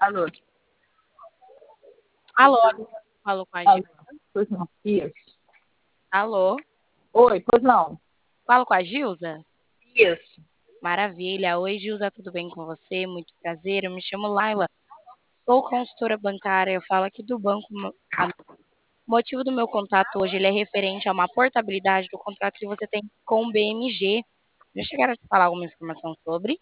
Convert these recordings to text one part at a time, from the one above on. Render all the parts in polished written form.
Alô? Alô, falo com a Gil. Alô? Pois não. Isso. Alô, Oi, pois não. falo com a Gilza? Isso. Maravilha. Oi, Gilza, tudo bem com você? Muito prazer. Eu me chamo Laila. Sou consultora bancária. Eu falo aqui do banco. O motivo do meu contato hoje ele é referente a uma portabilidade do contrato que você tem com o BMG. Já chegaram a te falar alguma informação sobre?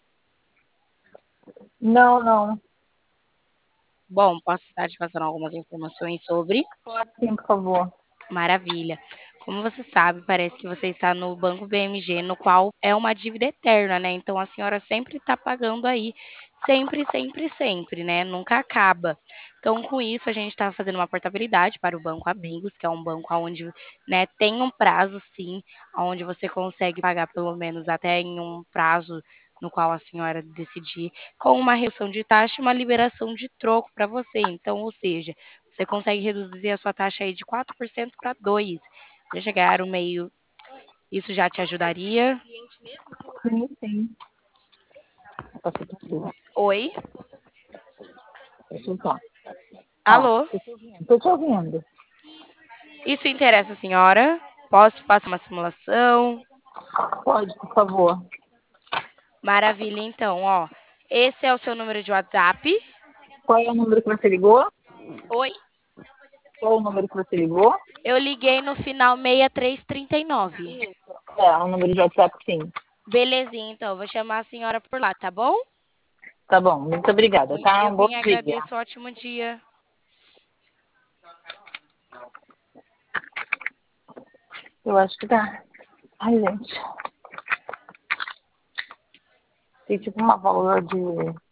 Não, não. Bom, posso estar te passando algumas informações sobre. Pode sim, por favor. Maravilha. Como você sabe, parece que você está no Banco BMG, no qual é uma dívida eterna, né? Então a senhora sempre está pagando aí, sempre, sempre, sempre, né? Nunca acaba. Então, com isso, a gente está fazendo uma portabilidade para o Banco Amigos, que é um banco onde, né, tem um prazo, sim, onde você consegue pagar pelo menos até em um prazo no qual a senhora decidir, com uma redução de taxa e uma liberação de troco para você. Então, ou seja, você consegue reduzir a sua taxa aí de 4% para 2%. Já chegaram meio. Isso já te ajudaria? Sim, sim. Posso te ouvir? Oi? Deixa eu só. Alô? Tô te ouvindo. Tô te ouvindo. Isso interessa a senhora? Posso fazer uma simulação? Pode, por favor. Maravilha, então, ó. Esse é o seu número de WhatsApp. Qual é o número que você ligou? Oi? Qual é o número que você ligou? Eu liguei no final 6339. Isso. É, o número de WhatsApp, sim. Belezinha, então, eu vou chamar a senhora por lá, tá bom? Tá bom, muito obrigada, tá? Eu Um bom quem dia. agradeço, ótimo dia. Eu acho que tá. Ai, gente. Tem tipo uma válvula de